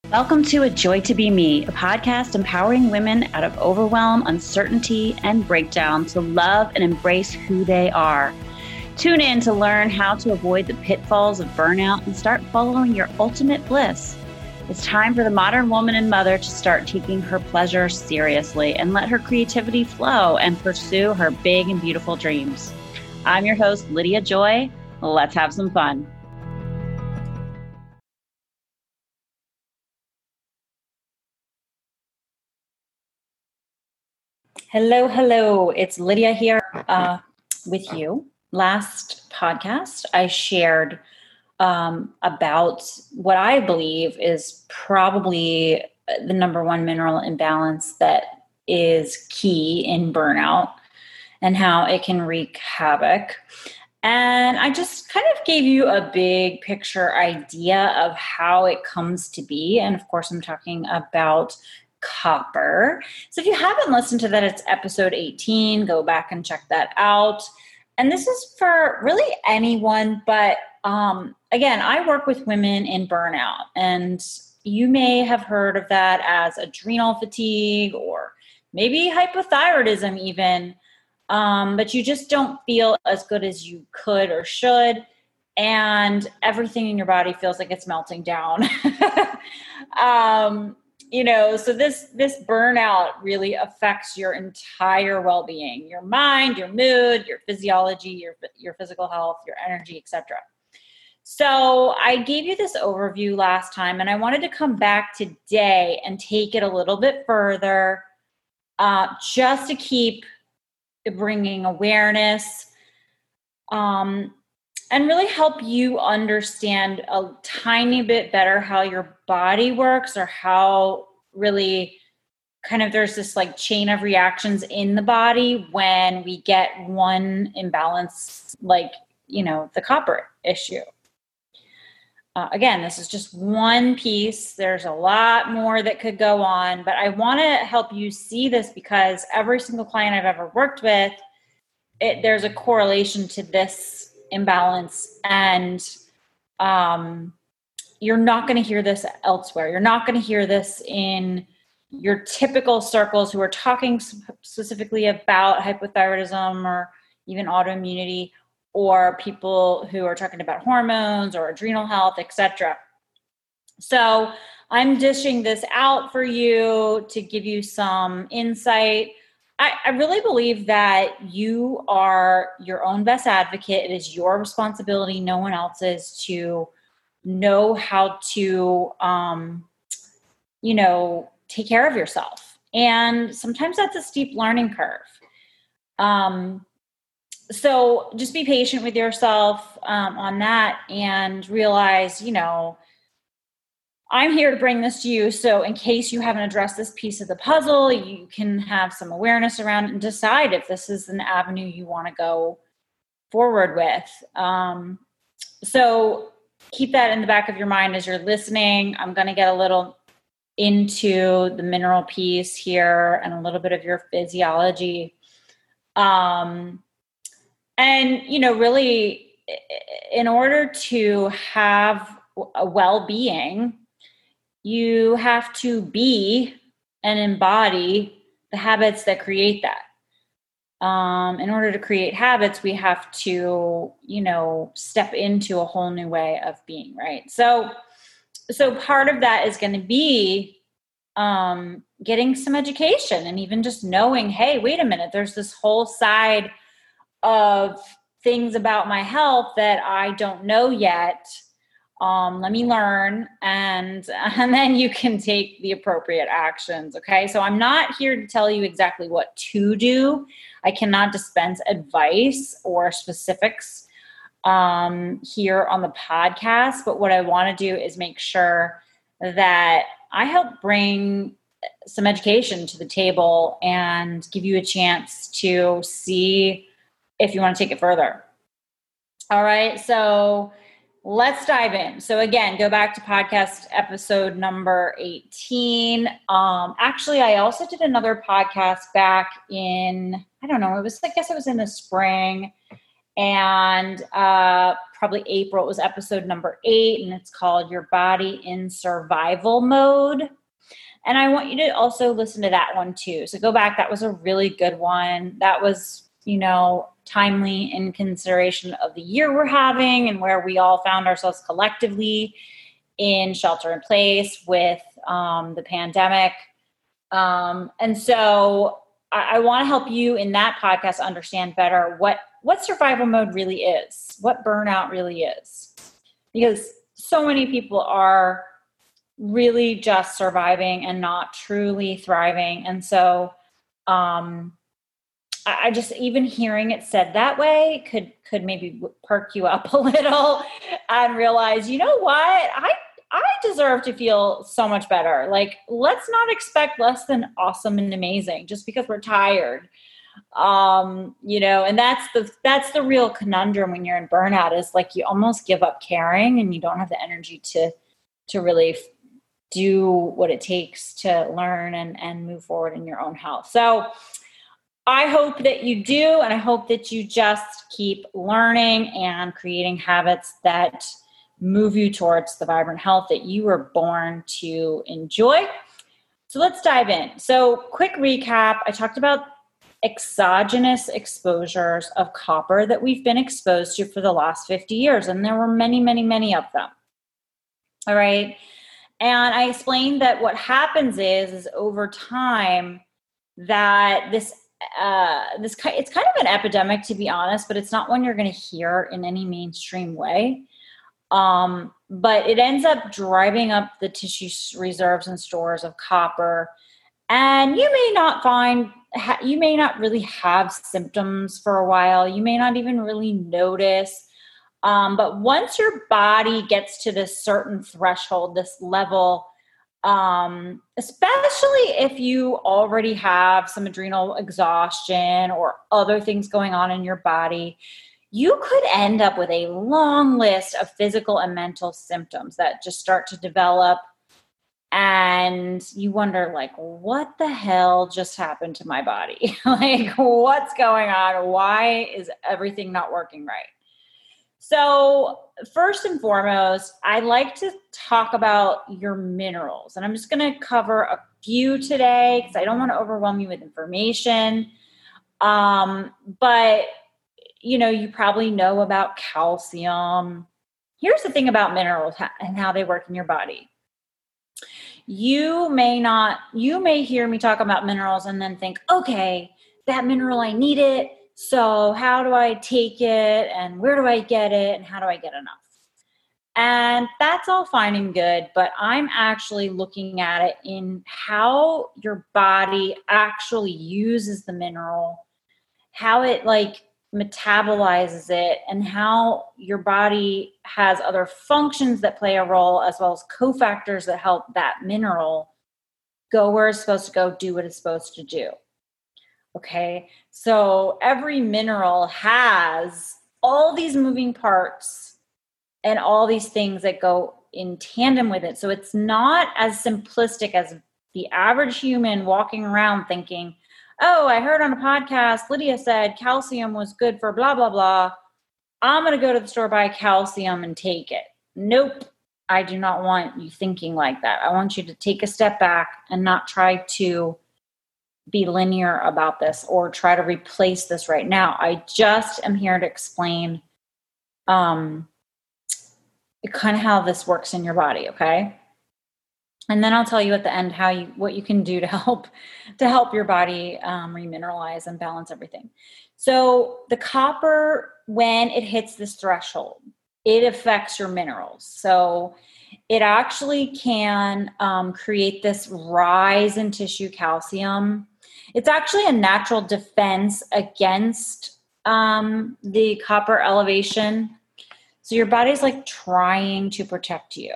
Welcome to A Joy to Be Me, a podcast empowering women out of overwhelm, uncertainty, and breakdown to love and embrace who they are. Tune in to learn how to avoid the pitfalls of burnout and start following your ultimate bliss. It's time for the modern woman and mother to start taking her pleasure seriously and let her creativity flow and pursue her big and beautiful dreams. I'm your host, Lydia Joy. Let's have some fun. Hello. It's Lydia here with you. Last podcast, I shared about what I believe is probably the number one mineral imbalance that is key in burnout and how it can wreak havoc. And I just kind of gave you a big picture idea of how it comes to be. And of course, I'm talking about copper. So if you haven't listened to that, it's episode 18. Go back and check that out. And this is for really anyone, but again, I work with women in burnout, and you may have heard of that as adrenal fatigue or maybe hypothyroidism even, but you just don't feel as good as you could or should, and everything in your body feels like it's melting down. So this burnout really affects your entire well-being, your mind, your mood, your physiology, your physical health, your energy, etc. So I gave you this overview last time, and I wanted to come back today and take it a little bit further, just to keep bringing awareness, and really help you understand a tiny bit better how your body works, or how really kind of there's this like chain of reactions in the body when we get one imbalance, like, the copper issue. Again, this is just one piece. There's a lot more that could go on, but I want to help you see this because every single client I've ever worked with, there's a correlation to this imbalance, and you're not going to hear this elsewhere. You're not going to hear this in your typical circles who are talking specifically about hypothyroidism or even autoimmunity, or people who are talking about hormones or adrenal health, etc. So I'm dishing this out for you to give you some insight. I really believe that you are your own best advocate. It is your responsibility, no one else's, to know how to, take care of yourself. And sometimes that's a steep learning curve. So just be patient with yourself on that, and realize, I'm here to bring this to you. So in case you haven't addressed this piece of the puzzle, you can have some awareness around it and decide if this is an avenue you want to go forward with. So keep that in the back of your mind as you're listening. I'm going to get a little into the mineral piece here and a little bit of your physiology. And, really, in order to have a well-being, you have to be and embody the habits that create that. In order to create habits, we have to, step into a whole new way of being, right? So part of that is going to be getting some education, and even just knowing, hey, wait a minute, there's this whole side of things about my health that I don't know yet. Let me learn, and then you can take the appropriate actions. Okay. So I'm not here to tell you exactly what to do. I cannot dispense advice or specifics here on the podcast. But what I want to do is make sure that I help bring some education to the table and give you a chance to see if you want to take it further. All right. So let's dive in. So again, go back to podcast episode number 18. Actually, I also did another podcast back in, I guess it was in the spring. And probably April, it was episode number 8, and it's called Your Body in Survival Mode. And I want you to also listen to that one too. So go back. That was a really good one. That was, timely in consideration of the year we're having and where we all found ourselves collectively in shelter in place with the pandemic. And so I want to help you in that podcast understand better what survival mode really is, what burnout really is, because so many people are really just surviving and not truly thriving. And so, I just, even hearing it said that way could maybe perk you up a little and realize, you know what, I deserve to feel so much better. Like, let's not expect less than awesome and amazing just because we're tired. And that's the real conundrum when you're in burnout, is like you almost give up caring and you don't have the energy to really do what it takes to learn and move forward in your own health. So I hope that you do, and I hope that you just keep learning and creating habits that move you towards the vibrant health that you were born to enjoy. So let's dive in. So quick recap. I talked about exogenous exposures of copper that we've been exposed to for the last 50 years. And there were many, many, many of them. All right. And I explained that what happens is over time that it's kind of an epidemic, to be honest, but it's not one you're going to hear in any mainstream way. But it ends up driving up the tissue reserves and stores of copper. And you may not really have symptoms for a while. You may not even really notice. But once your body gets to this certain threshold, this level, especially if you already have some adrenal exhaustion or other things going on in your body, you could end up with a long list of physical and mental symptoms that just start to develop. And you wonder, like, what the hell just happened to my body? Like, what's going on? Why is everything not working right? So first and foremost, I like to talk about your minerals. And I'm just going to cover a few today because I don't want to overwhelm you with information. But, you probably know about calcium. Here's the thing about minerals and how they work in your body. You may hear me talk about minerals and then think, okay, that mineral, I need it. So how do I take it, and where do I get it, and how do I get enough? And that's all fine and good, but I'm actually looking at it in how your body actually uses the mineral, how it metabolizes it, and how your body has other functions that play a role, as well as cofactors that help that mineral go where it's supposed to go, do what it's supposed to do. Okay, so every mineral has all these moving parts and all these things that go in tandem with it. So it's not as simplistic as the average human walking around thinking, oh, I heard on a podcast, Lydia said calcium was good for blah, blah, blah. I'm going to go to the store, buy calcium and take it. Nope, I do not want you thinking like that. I want you to take a step back and not try to be linear about this or try to replace this right now. I just am here to explain kind of how this works in your body, okay? And then I'll tell you at the end what you can do to help your body remineralize and balance everything. So the copper, when it hits this threshold, it affects your minerals. So it actually can create this rise in tissue calcium. It's actually a natural defense against the copper elevation. So your body's like trying to protect you.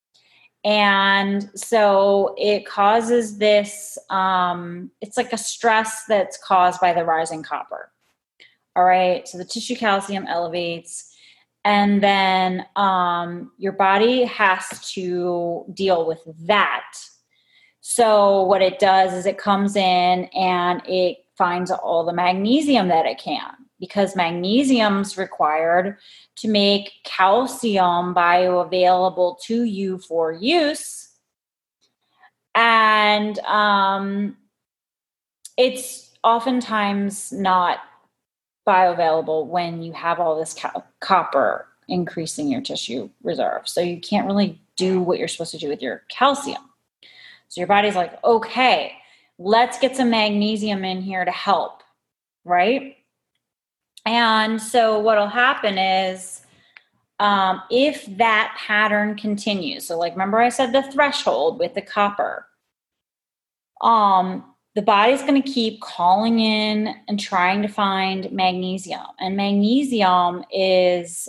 And so it causes this, it's like a stress that's caused by the rising copper. All right. So the tissue calcium elevates, and then your body has to deal with that. So what it does is it comes in and it finds all the magnesium that it can, because magnesium's required to make calcium bioavailable to you for use. And it's oftentimes not bioavailable when you have all this copper increasing your tissue reserve. So you can't really do what you're supposed to do with your calcium. So your body's like, okay, let's get some magnesium in here to help, right? And so what'll happen is if that pattern continues, so like remember I said the threshold with the copper, the body's going to keep calling in and trying to find magnesium. And magnesium is,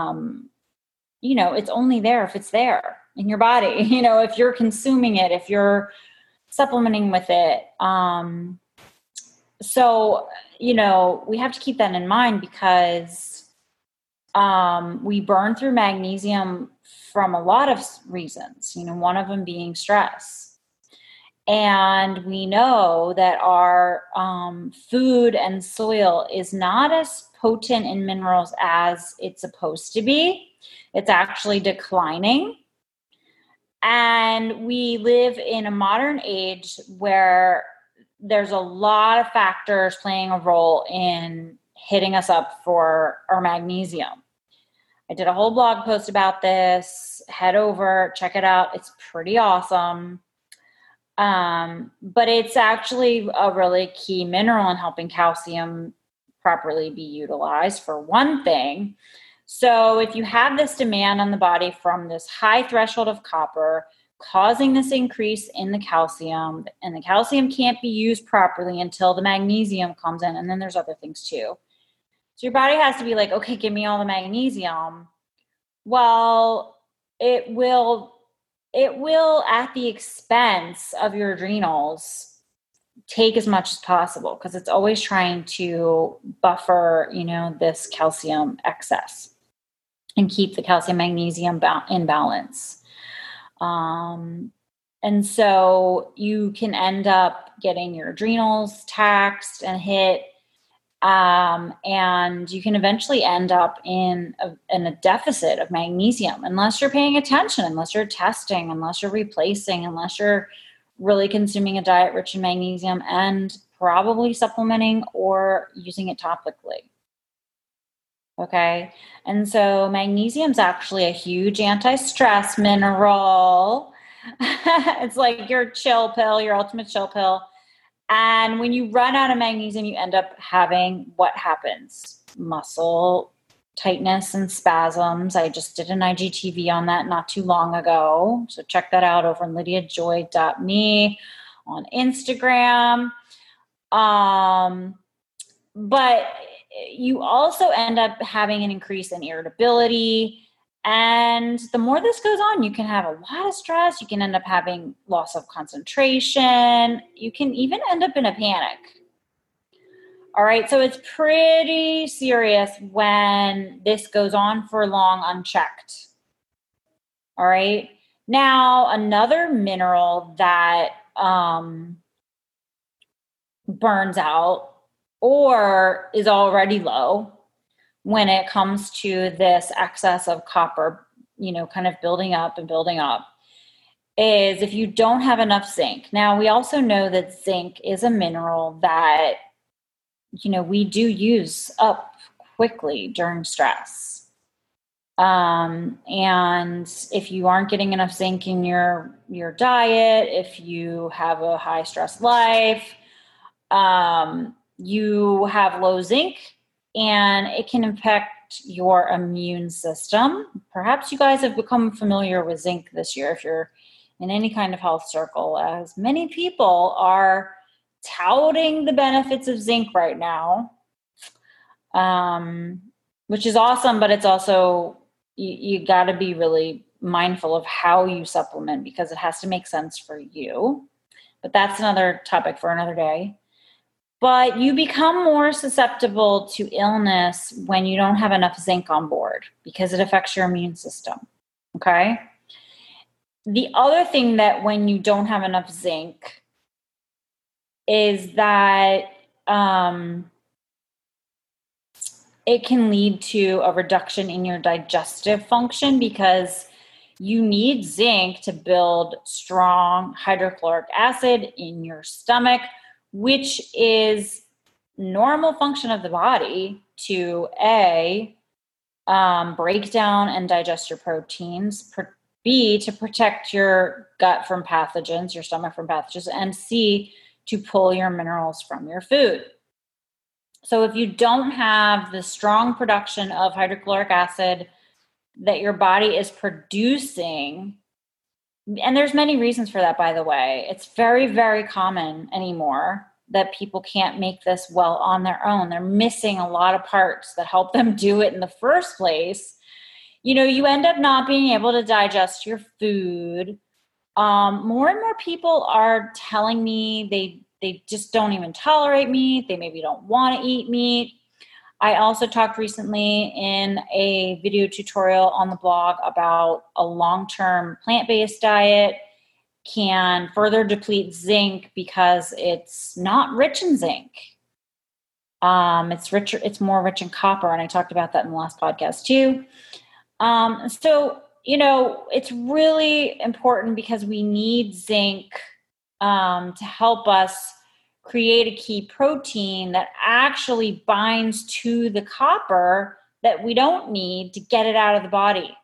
it's only there if it's there in your body. If you're consuming it, if you're supplementing with it. So, we have to keep that in mind because we burn through magnesium from a lot of reasons, one of them being stress. And we know that our food and soil is not as potent in minerals as it's supposed to be. It's actually declining. And we live in a modern age where there's a lot of factors playing a role in hitting us up for our magnesium. I did a whole blog post about this. Head over, check it out. It's pretty awesome. But it's actually a really key mineral in helping calcium properly be utilized for one thing. So if you have this demand on the body from this high threshold of copper, causing this increase in the calcium, and the calcium can't be used properly until the magnesium comes in. And then there's other things too. So your body has to be like, okay, give me all the magnesium. Well, it will at the expense of your adrenals take as much as possible because it's always trying to buffer, this calcium excess and keep the calcium magnesium in balance. And so you can end up getting your adrenals taxed and hit, and you can eventually end up in a deficit of magnesium unless you're paying attention, unless you're testing, unless you're replacing, unless you're really consuming a diet rich in magnesium and probably supplementing or using it topically. Okay. And so magnesium is actually a huge anti-stress mineral. It's like your chill pill, your ultimate chill pill. And when you run out of magnesium, you end up having what happens? Muscle tightness and spasms. I just did an IGTV on that not too long ago. So check that out over on lydiajoy.me on Instagram. But you also end up having an increase in irritability. And the more this goes on, you can have a lot of stress. You can end up having loss of concentration. You can even end up in a panic. All right. So it's pretty serious when this goes on for long unchecked. All right. Now, another mineral that burns out or is already low when it comes to this excess of copper, kind of building up, is if you don't have enough zinc. Now, we also know that zinc is a mineral that, we do use up quickly during stress. And if you aren't getting enough zinc in your diet, if you have a high stress life, you have low zinc, and it can affect your immune system. Perhaps you guys have become familiar with zinc this year if you're in any kind of health circle, as many people are touting the benefits of zinc right now, which is awesome, but it's also, you got to be really mindful of how you supplement because it has to make sense for you. But that's another topic for another day. But you become more susceptible to illness when you don't have enough zinc on board because it affects your immune system, okay? The other thing that when you don't have enough zinc is that it can lead to a reduction in your digestive function because you need zinc to build strong hydrochloric acid in your stomach, which is normal function of the body to break down and digest your proteins, B, to protect your gut from pathogens, your stomach from pathogens, and C, to pull your minerals from your food. So if you don't have the strong production of hydrochloric acid that your body is producing, and there's many reasons for that, by the way, it's very, very common anymore that people can't make this well on their own. They're missing a lot of parts that help them do it in the first place. You end up not being able to digest your food. More and more people are telling me they just don't even tolerate meat. They maybe don't want to eat meat. I also talked recently in a video tutorial on the blog about a long-term plant-based diet can further deplete zinc because it's not rich in zinc. It's more rich in copper, and I talked about that in the last podcast too. It's really important because we need zinc to help us create a key protein that actually binds to the copper that we don't need to get it out of the body.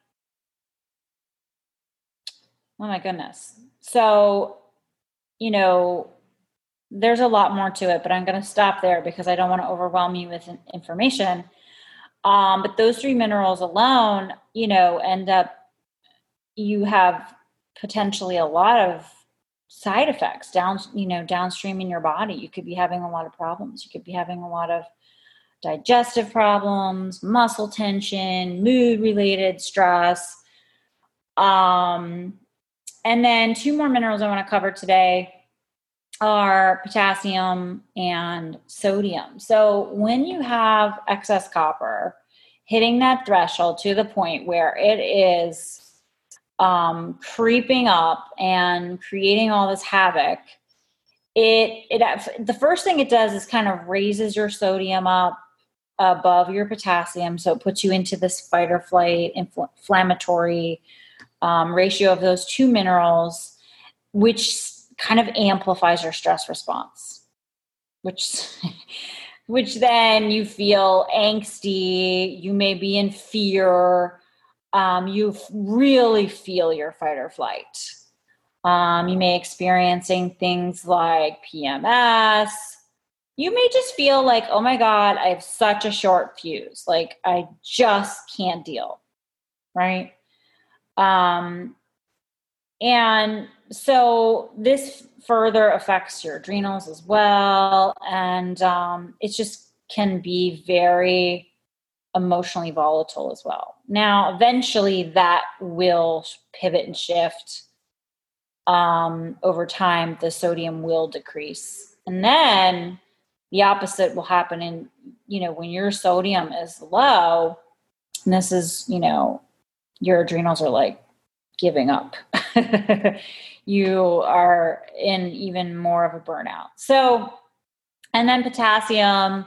Oh my goodness. So, there's a lot more to it, but I'm going to stop there because I don't want to overwhelm you with information. But those three minerals alone, end up, you have potentially a lot of side effects downstream in your body. You could be having a lot of problems. You could be having a lot of digestive problems, muscle tension, mood related stress. And then two more minerals I want to cover today are potassium and sodium. So when you have excess copper hitting that threshold to the point where it is creeping up and creating all this havoc, the first thing it does is kind of raises your sodium up above your potassium. So it puts you into this fight or flight inflammatory ratio of those two minerals, which kind of amplifies your stress response, which then you feel angsty, you may be in fear, you really feel your fight or flight. You may experiencing things like PMS. You may just feel like, oh my God, I have such a short fuse. Like I just can't deal. Right. And so this further affects your adrenals as well. And it just can be very emotionally volatile as well. Now, eventually that will pivot and shift. Over time, the sodium will decrease. And then the opposite will happen in, when your sodium is low, and this is, your adrenals are like giving up. You are in even more of a burnout. So, and then potassium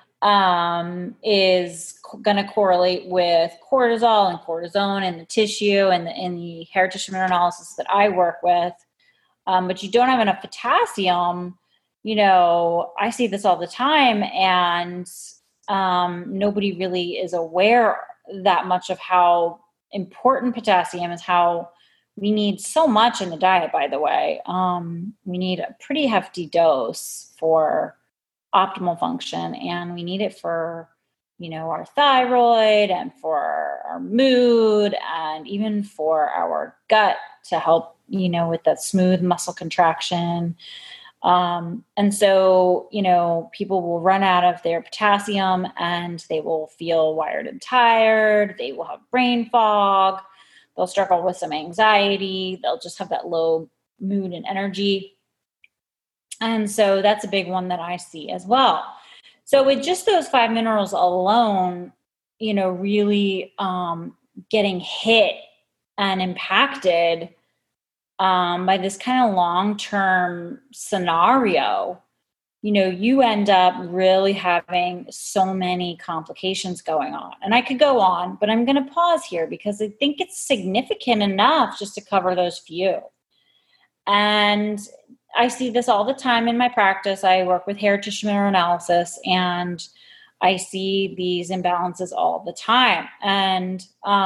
is going to correlate with cortisol and cortisone in the tissue and in the hair tissue mineral analysis that I work with. But you don't have enough potassium, I see this all the time, and nobody really is aware that much of how important potassium is, how we need so much in the diet, by the way. We need a pretty hefty dose for optimal function, and we need it for, our thyroid and for our mood and even for our gut to help, with that smooth muscle contraction. And so, people will run out of their potassium and they will feel wired and tired. They will have brain fog. They'll struggle with some anxiety. They'll just have that low mood and energy. And so that's a big one that I see as well. So with just those 5 minerals alone, really getting hit and impacted by this kind of long-term scenario, you end up really having so many complications going on. And I could go on, but I'm going to pause here because I think it's significant enough just to cover those few. And I see this all the time in my practice. I work with hair tissue mineral analysis, and I see these imbalances all the time. And,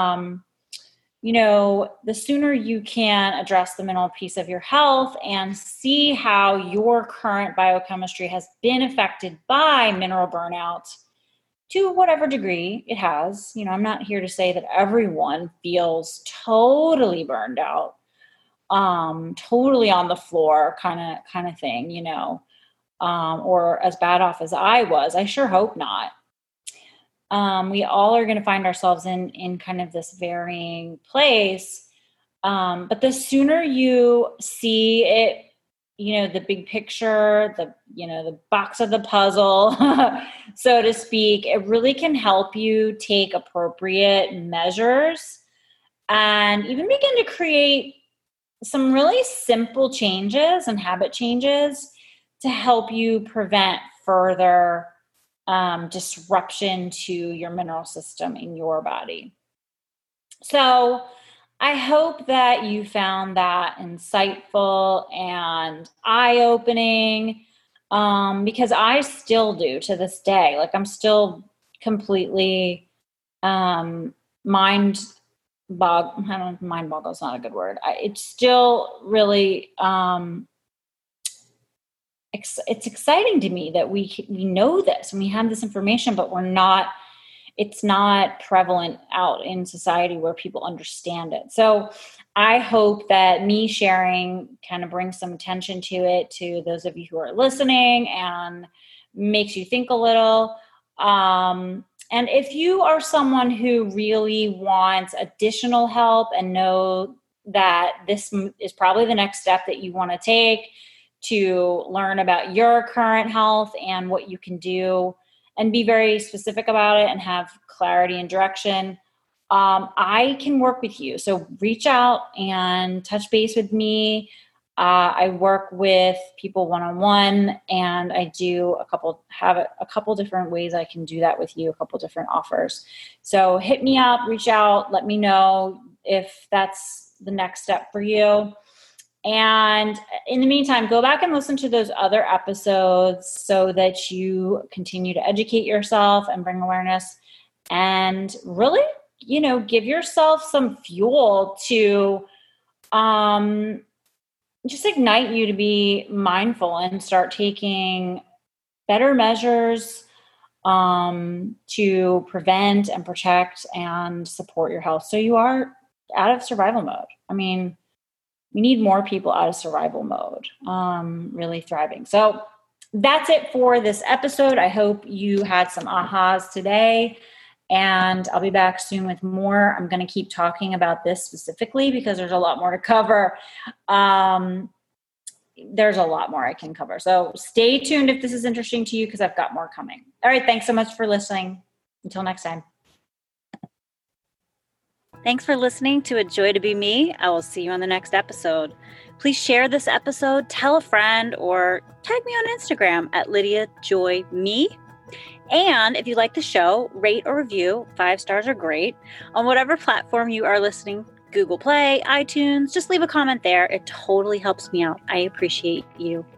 the sooner you can address the mineral piece of your health and see how your current biochemistry has been affected by mineral burnout to whatever degree it has. I'm not here to say that everyone feels totally burned out, totally on the floor kind of thing, or as bad off as I was. I sure hope not. We all are going to find ourselves in kind of this varying place. But the sooner you see it, the big picture, the box of the puzzle, so to speak, it really can help you take appropriate measures and even begin to create some really simple changes and habit changes to help you prevent further disruption to your mineral system in your body. So I hope that you found that insightful and eye-opening, because I still do to this day. Like, I'm still completely mind boggle is not a good word. It's still really it's exciting to me that we know this and we have this information, but it's not prevalent out in society where people understand it. So I hope that me sharing kind of brings some attention to it to those of you who are listening and makes you think a little. And if you are someone who really wants additional help and know that this is probably the next step that you want to take to learn about your current health and what you can do and be very specific about it and have clarity and direction, I can work with you. So reach out and touch base with me. I work with people one-on-one, and I have a couple different ways I can do that with you, a couple different offers. So hit me up, reach out, let me know if that's the next step for you. And in the meantime, go back and listen to those other episodes so that you continue to educate yourself and bring awareness and really, give yourself some fuel to just ignite you to be mindful and start taking better measures to prevent and protect and support your health. So you are out of survival mode. I mean, we need more people out of survival mode, really thriving. So that's it for this episode. I hope you had some ahas today, and I'll be back soon with more. I'm going to keep talking about this specifically because there's a lot more to cover. There's a lot more I can cover. So stay tuned if this is interesting to you because I've got more coming. All right. Thanks so much for listening. Until next time. Thanks for listening to A Joy to Be Me. I will see you on the next episode. Please share this episode, tell a friend, or tag me on Instagram at LydiaJoyMe. And if you like the show, rate or review. 5 stars are great. On whatever platform you are listening, Google Play, iTunes, just leave a comment there. It totally helps me out. I appreciate you.